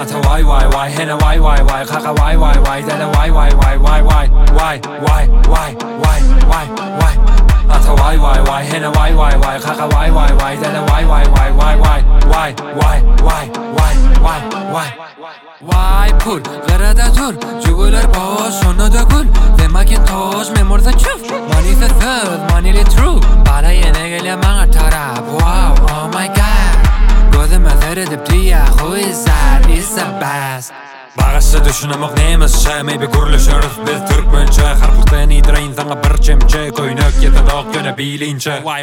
Ata why henna why kaka why dada why Ata why henna why kaka why dada why pul garada tur jugular boss sono da gul de macintosh memor da chuf money the third money the true para yenegel mga tarap wow oh my god Godem adere de ptia who is that is the best Bagası düşünemek neymişse Maybe kuruluş örf biz Türkmençe Harplıktan idrayin sana bir çemçe Koynak yedi dağ göne bilince Why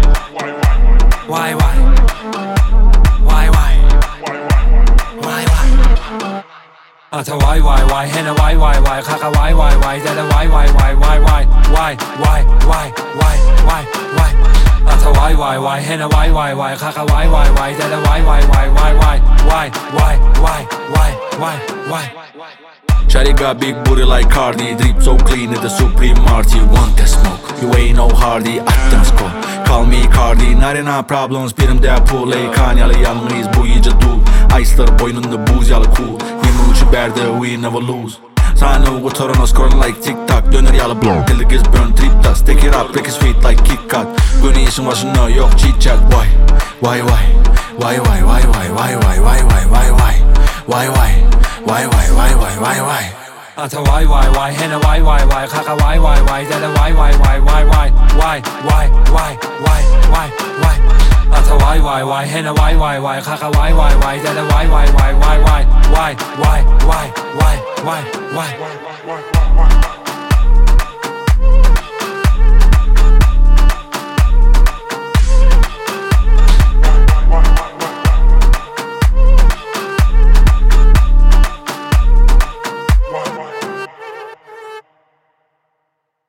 Ata why henna why kaka why dada why Ata why henna why kaka why dada why Shawty got big booty like Cardi Drip so clean at the Supreme Marty Want that smoke, you ain't no hardy Attım skor, call me Cardi Narina problems, birimde puley Kanyalı yalnız bu iyice du Ice'lar boynunda buz yalı cool Yemi uçu berde, we never lose Sahne ugu torona scoring like tic-tac Döner yalı blow, dildigiz burn trip tas Take it up, break his feet like kick-cut Günü işin başına yok chit-chat Why Ata why henna why kaka why dada why Ata why henna why kaka why dada why